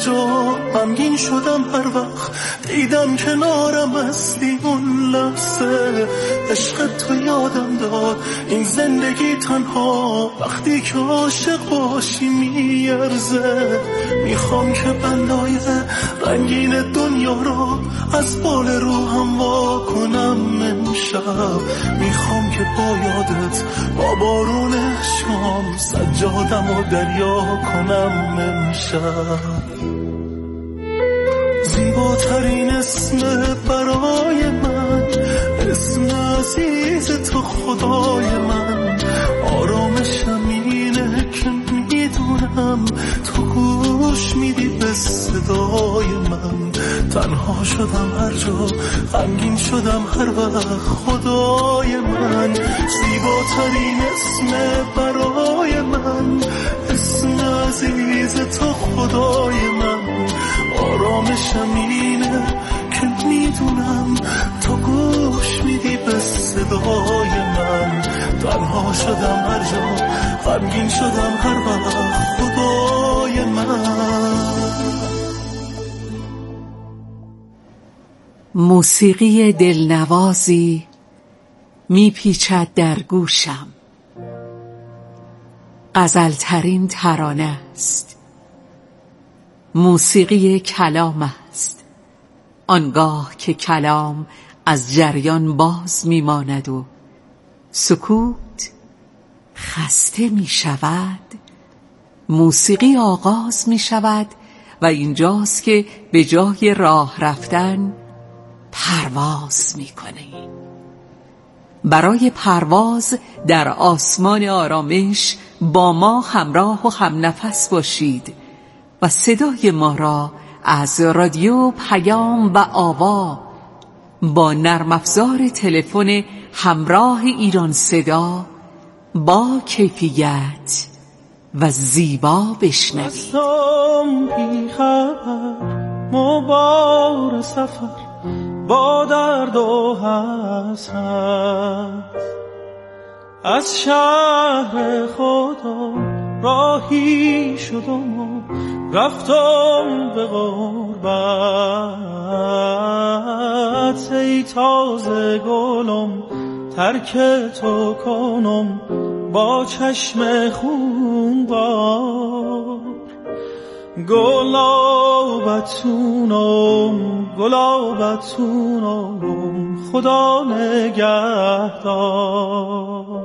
جا غمگین شدم هر وقت دیدم کنارم هستی. اون لحظه عشق تو یادم داد این زندگی تنها وقتی که عاشق باشی میارزه. میخوام که بندای رنگین دنیا رو از بال روحم وا کنم امشب. میخوام که با یادت با بارون شام سجادم و دریا کنم امشب. زیباترین اسم برای من، اسم عزیز تو خدای من. آرامشم اینه که میدونم تو گوش میدی به صدای من. تنها شدم هر جا غمگین شدم هر وقت خدای من. زیباترین اسم برای من، اسم عزیز تو خدای من. آرامشم اینه که میدونم تو گوش میدی به صدای من. تنها شدم هر جا غمگین شدم هر وقت خدای من. موسیقی دلنوازی میپیچد در گوشم، غزلترین ترانه است. موسیقی کلام است، آنگاه که کلام از جریان باز میماند و سکوت خسته می شود، موسیقی آغاز می شود و اینجاست که به جای راه رفتن پرواز می کنی. برای پرواز در آسمان آرامش با ما همراه و هم نفس باشید و صدای ما را از رادیو پیام و آوا با نرم افزار تلفن همراه ایران صدا با کیفیت و زیبا بشنوید. بی خبر مبار سفر با درد و حسرت از شهر خدا راهی شدم و رفتم به غربت. ای تازه گلم ترک تو کنم با چشم خونبار. گلابتونم گلابتونم خدا نگهدار.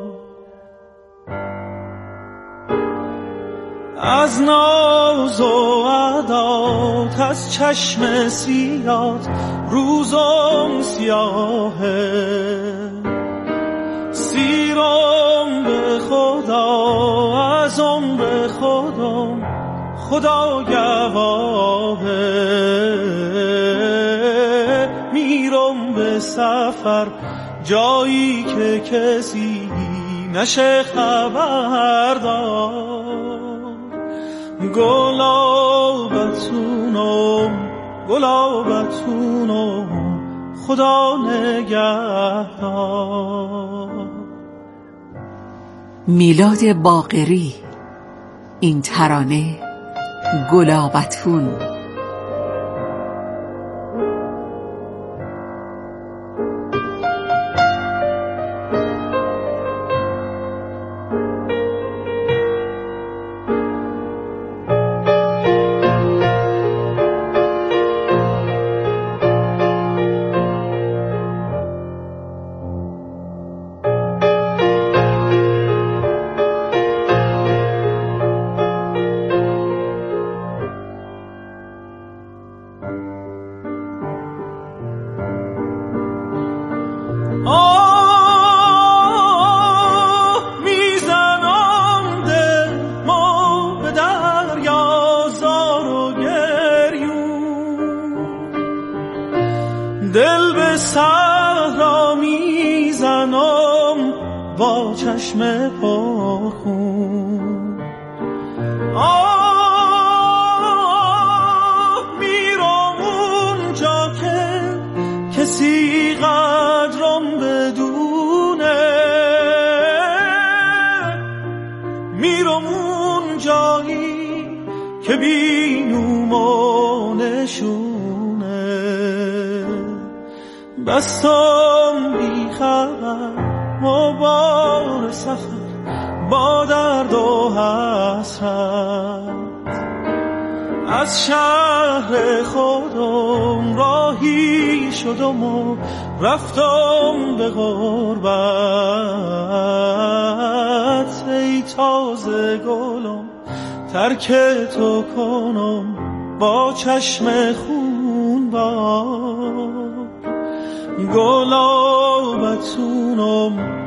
از ناز و عدات از چشم سیات روزم سیاهه. سیرم به خدا از عمر خودم خدا گواهه. میرم به سفر جایی که کسی نشه خبردار. گلابتونم گلابتونم خدا نگهدار. میلاد باقری، این ترانه گلابتون. دل به صحرا میزنم با چشم پرخون. میرم اونجا که کسی قدرم بدونه. میرم اون جایی که بی نوم نشونه بستم بی خبر و بار سفر با درد و حسرت از شهر خودم راهی شدم و رفتم به غربت ای تازه گلم ترک تو کنم با چشم خون بار گلابتونم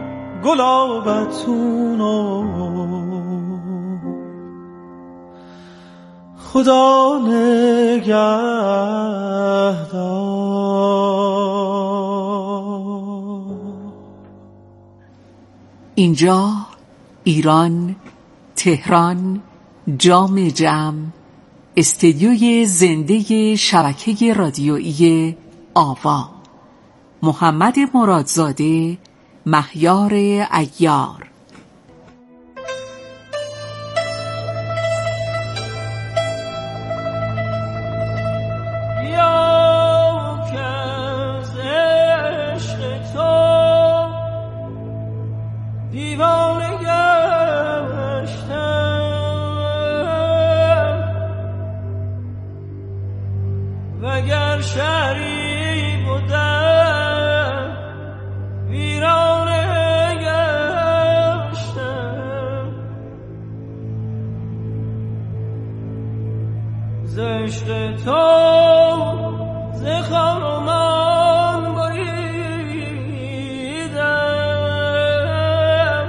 خدا نگهدار. اینجا ایران، تهران، جام جم، استدیوی زنده شبکه رادیویی آوا. محمد مرادزاده، مهیار عیار. وگر شهری بودم ویرانه گشتم ز عشق تو ز خرمان بریدم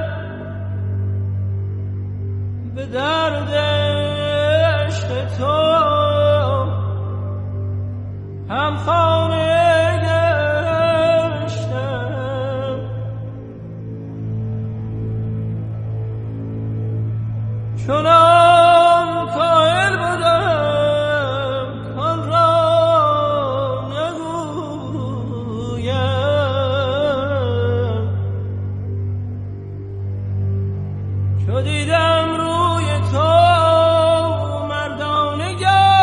به درد عشق تو هم خانه گشتم چنان قائل بودم کان را نگویم چو دیدم روی تو مردانه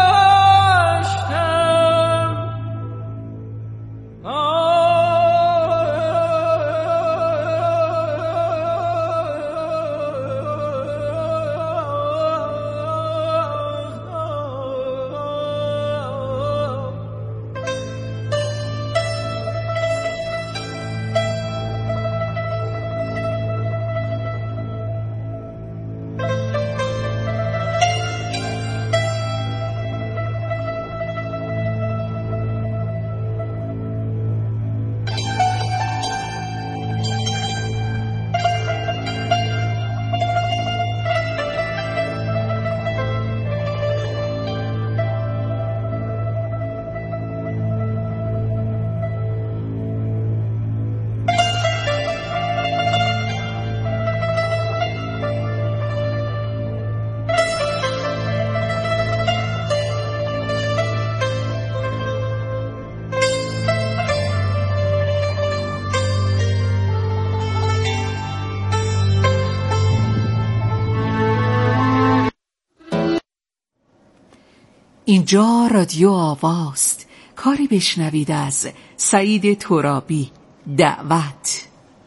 اینجا رادیو آواست. کاری بشنوید از سعید ترابی. دعوت.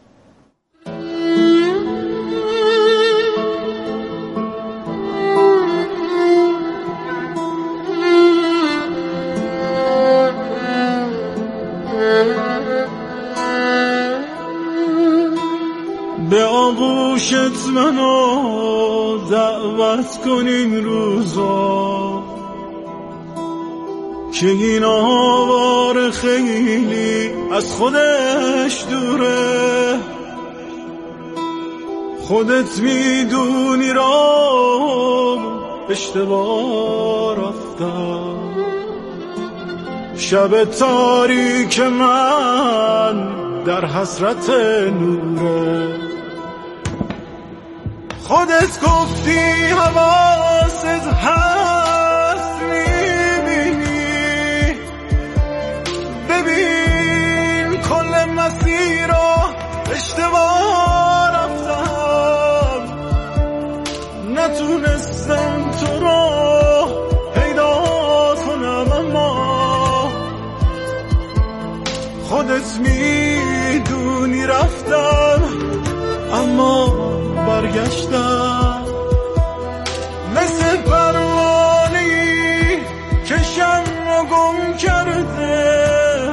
به آغوشت منو دعوت کن این روزا که این آوار خیلی از خودش دوره خودت میدونی را اشتباه رفتم شب تاریک من در حسرت نوره خودت گفتی حواست هست میبینی ببین کل مسیر رو اشتباه رفتم نتونستم تو رو پیدا کنم اما اما برگشتم مثل پروانه‌ای که شم رو گم کرده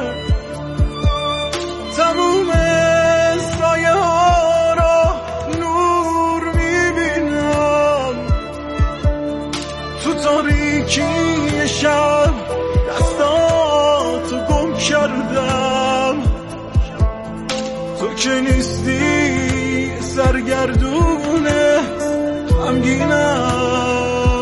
تموم سایه ها را نور میبینم تو تاریکی شب دستاتو گم کردم تو که نیستی سرگردونه غمگینم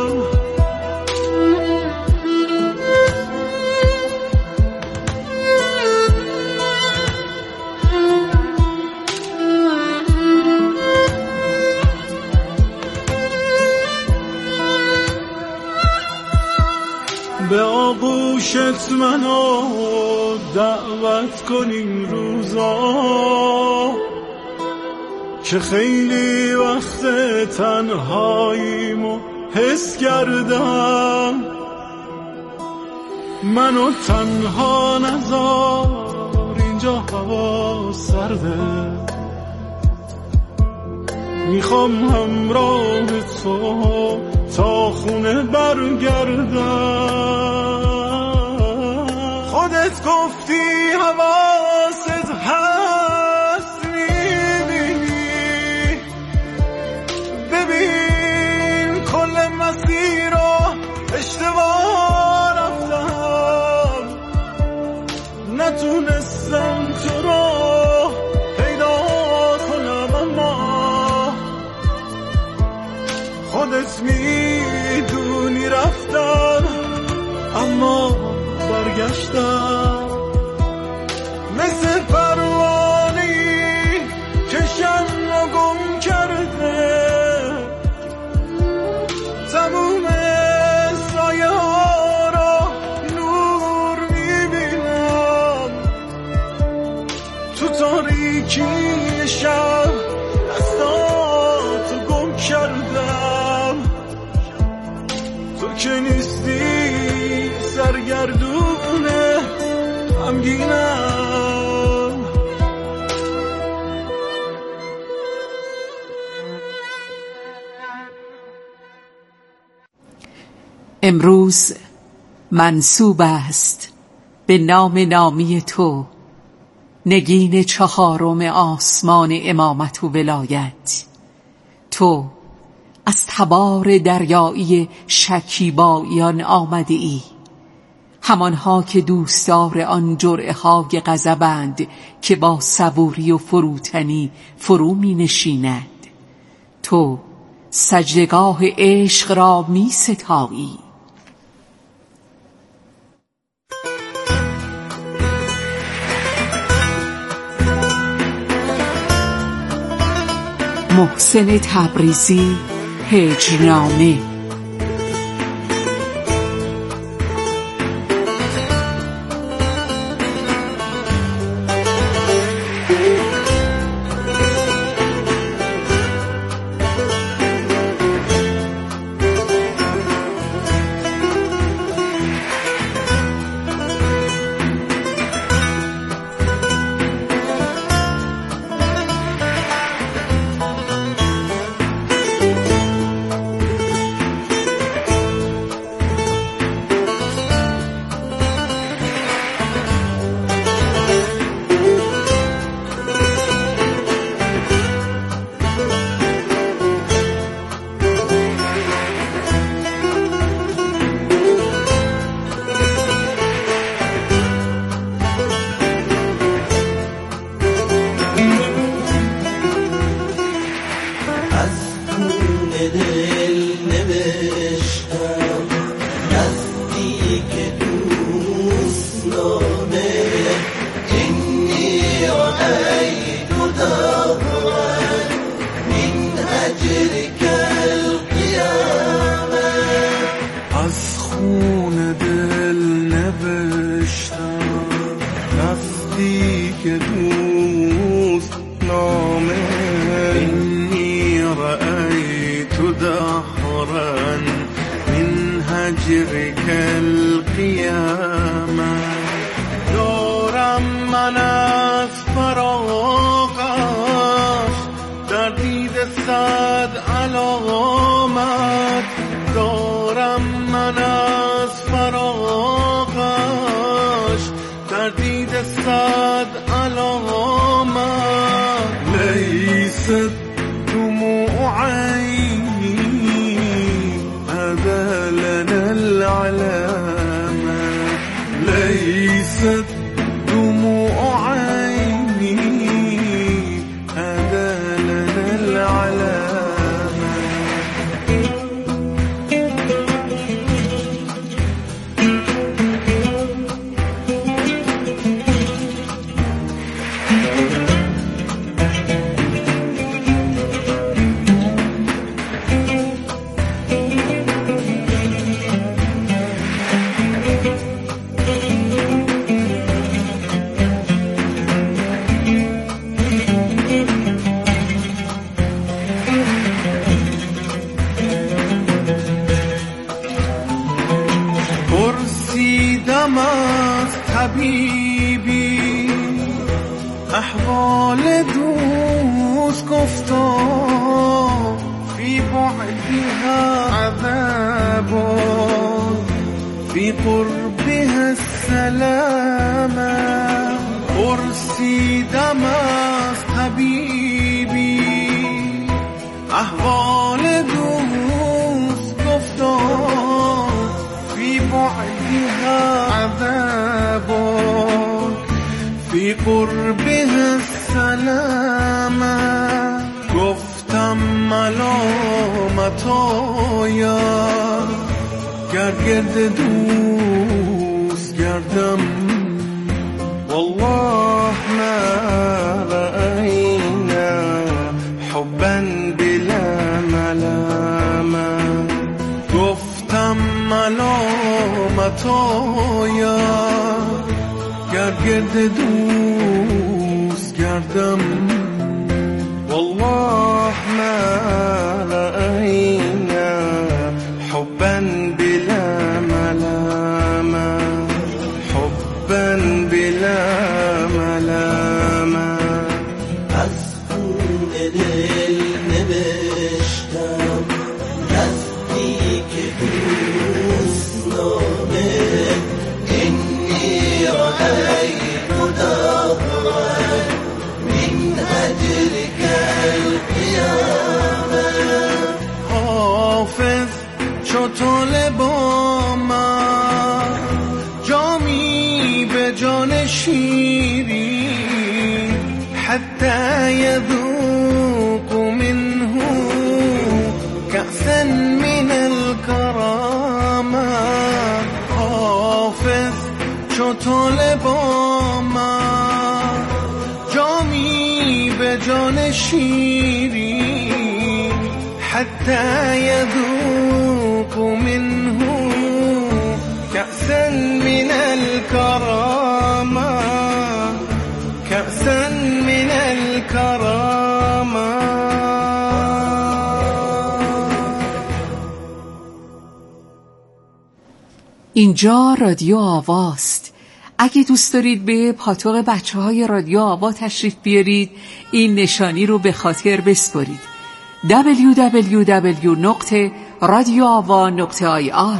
به آغوشت منو دعوت کن این روزا که خیلی وقت تنهاییمو حس کردم منو تنها نذار اینجا هوا سرده میخوام همراه تو تا خونه برگردم خودت گفتی حواست هست میبینی ببین کل مسیر رو اشتباه رفتم نتونستم تو رو پیدا کنم اما خودت میدونی رفتم اما برگشتم مثل پروانه‌ای که شم رو گم کرده تموم سایه ها را نور میبینم تو تاریکی شب دستاتو گم کردم تو که نیستی سرگردونه غمگینم امروز منسوب است به نام نامی تو نگین چهارم آسمان امامت و ولایت تو از تبار دریایی شکیباییان آمده ای همانها که دوستدار آن جرعه های غضبند که با صبوری و فروتنی فرو می نشیند تو سجدگاه عشق را می ستایی محسن تبریزی هجرنامه هجرك القيامة دورم من از فراقش در دید صد علامت دارم من از فراقش، در دید صد علامت لیست دموع عینی بدلنا العلامة، لیست دموع عینی بدلنا العلامة. پرسیدم از طبیبی احوال دوست، گفتا فی بعدها عذاب فی قربها السلامة. پرسیدم از طبیبی احوال دوست، گفتا فی بعدها عذاب فی قربها السلامة. گفتم ملامت آید گر گرد دوست گردم، والله ما رأینا حبا بلا ملامة. گفتم ملامت آید گر گرد دوست گردم، والله ما رأینا حبا بلا ملامة، حبا بلا ملامة. از خون دل نوشتم نزدیک دوستانه، اینی رأیت دهرا من هجرك القیامة. حافظ چو طالب آمد جامی به جان شیرین، حتی یذوق منه کأسا من الکرامة. حافظ چو طالب آمد جامی به جان شیرین، حتی یذوق منه کأسا من الکرامة، کأسا من الکرامة. اینجا رادیو آواست. اگه دوست دارید به پاتوق بچه‌های رادیو آوا تشریف بیارید، این نشانی رو به خاطر بسپارید: www.radioava.ir.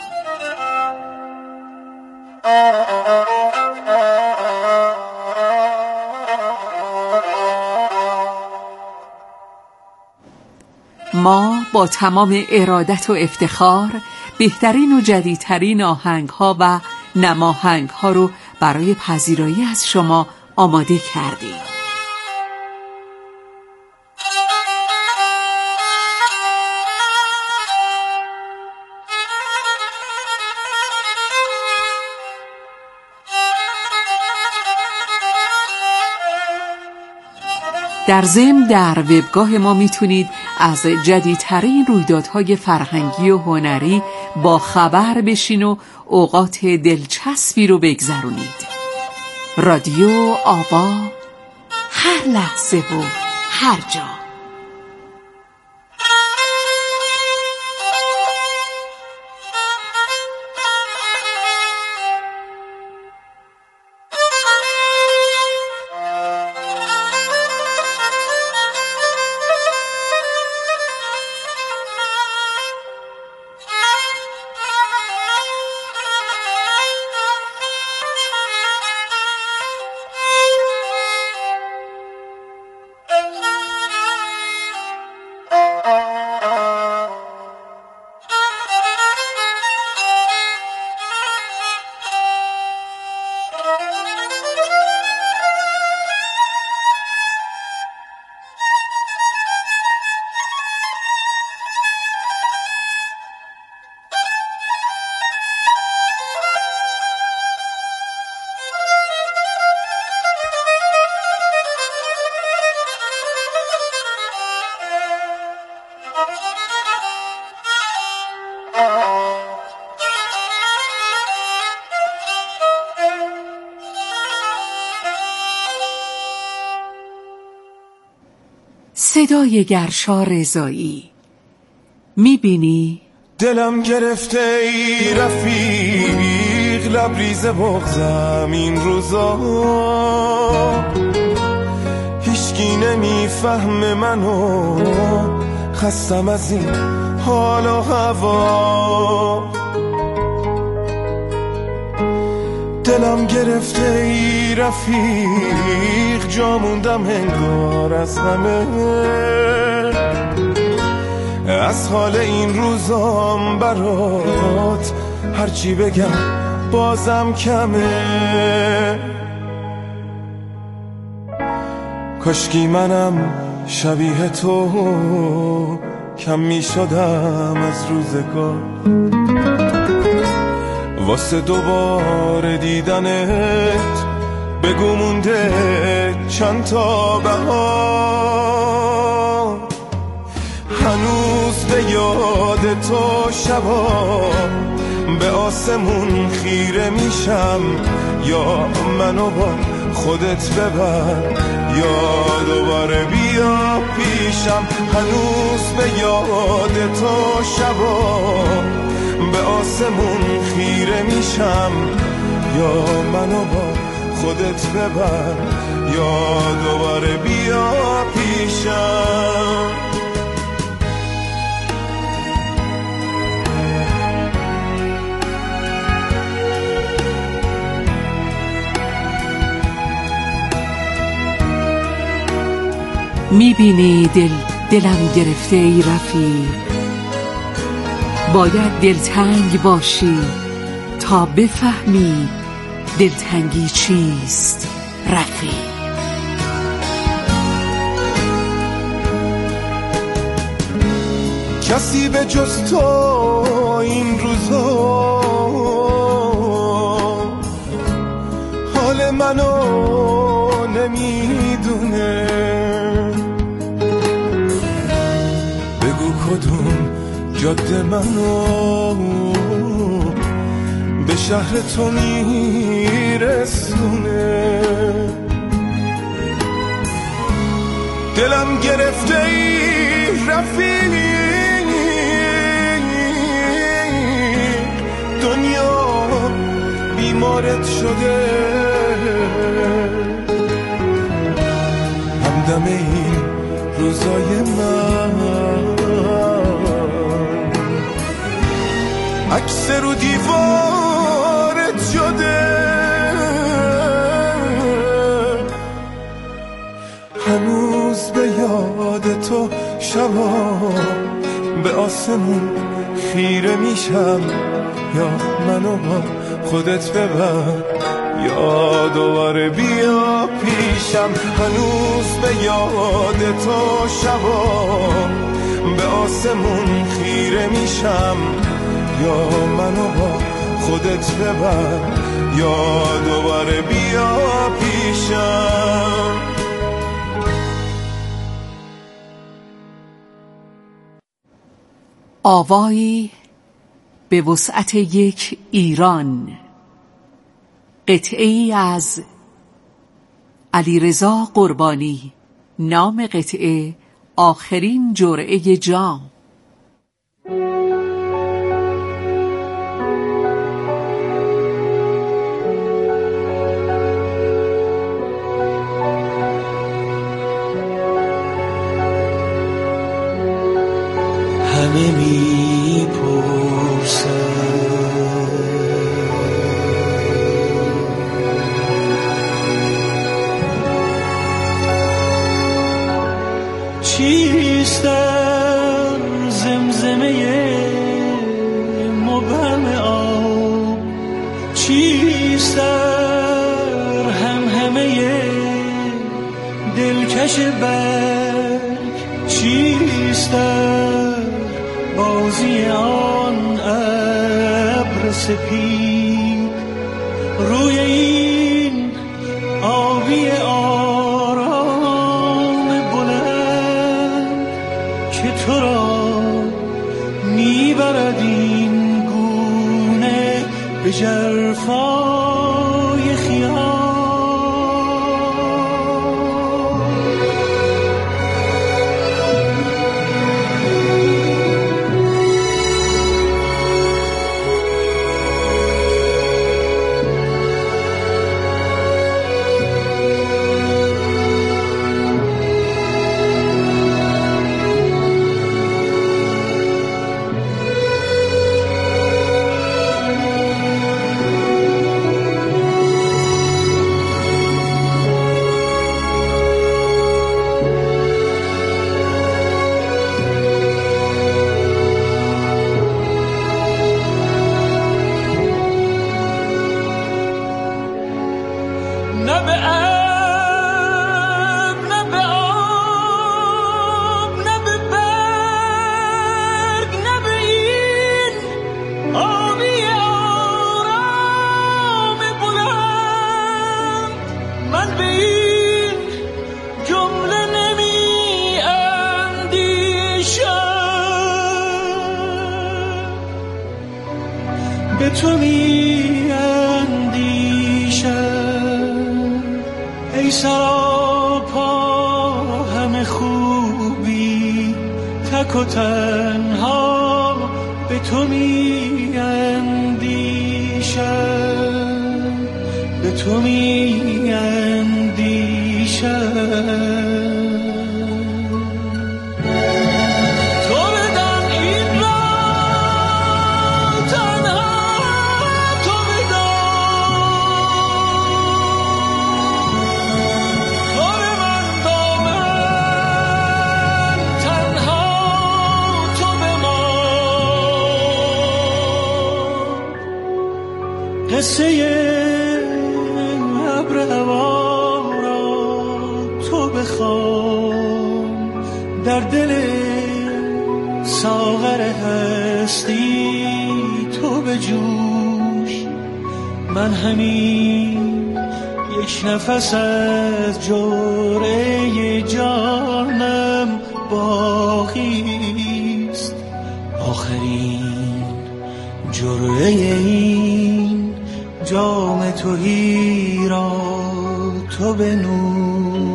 ما با تمام ارادت و افتخار بهترین و جدیدترین آهنگ‌ها و نماهنگ‌ها رو برای پذیرایی از شما آماده کردیم. در ضمن در وبگاه ما میتونید از جدیدترین رویدادهای فرهنگی و هنری با خبر بشین و اوقات دلچسبی رو بگذرونید. رادیو آوا، هر لحظه و هر جا. صدای گرشا رضایی. میبینی؟ دلم گرفته ای رفیق، لبریز بغضم این روزا، هیچکی نمیفهم منو، خستم از این حال و هوا. دلم گرفته ای رفیق، جا موندم انگار از همه، از حال این روزام برات هرچی بگم بازم کمه. کاشکی منم شبیه تو کم می شدم از روزگار، واسه دوباره دیدنت بگو مونده چند تا بهار. هنوز به یاد تو شبا به آسمون خیره میشم، یا منو با خودت ببر یا دوباره بیا پیشم. هنوز به یاد تو شبا به آسمون خیره میشم، یا منو با خودت ببر یا دوباره بیا پیشم. میبینی دلم گرفته ای رفیق، باید دلتنگ باشی تا بفهمی دلتنگی چیست رفیق. کسی به جز تو این روزا حال منو نمیدونه، بگو کدوم جاده منو به شهر تو میرسونه. دلم گرفته ای رفیق، دنیا بیمارت شده، همدم این روزای من عکس رو دیوارت شده. هنوز به یاد تو شبا به آسمون خیره میشم، یا منو با خودت ببر یا دوباره بیا پیشم. هنوز به یاد تو شبا به آسمون خیره میشم، یا منو با خودت ببر یا دوباره بیا پیشم. آوایی به وسعت یک ایران، قطعه‌ای از علیرضا قربانی. نام قطعه آخرین جرعه جام. همه میپرسن چیستم، نقش برگ چیست در بازی آن ابر سپید روی این آبی آرام بلند که تو را میبرد این گونه به ژرفای خیال. به تو می اندیشم ای سراپا همه خوبی تک و تنها به تو می اندیشم به تو می اندیشم. قصه ابر هوا را تو بخوان در دل ساغر هستی تو بجوش. من همین یک نفس از جرعه جانم باقیست، آخرین جرعه این جام تهی را تو بنوش.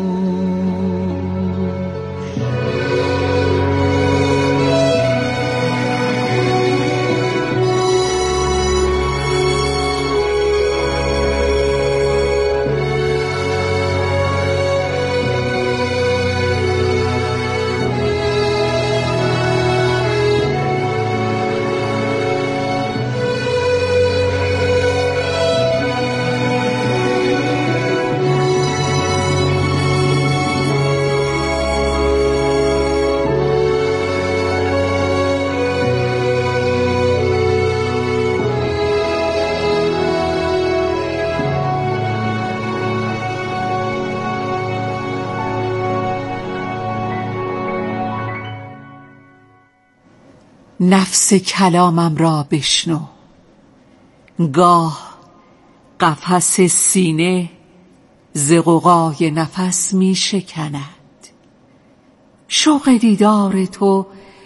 نفس کلامم را بشنو، گاه قفس سینه ز غوغای نفس می شکند. شوق دیدار تو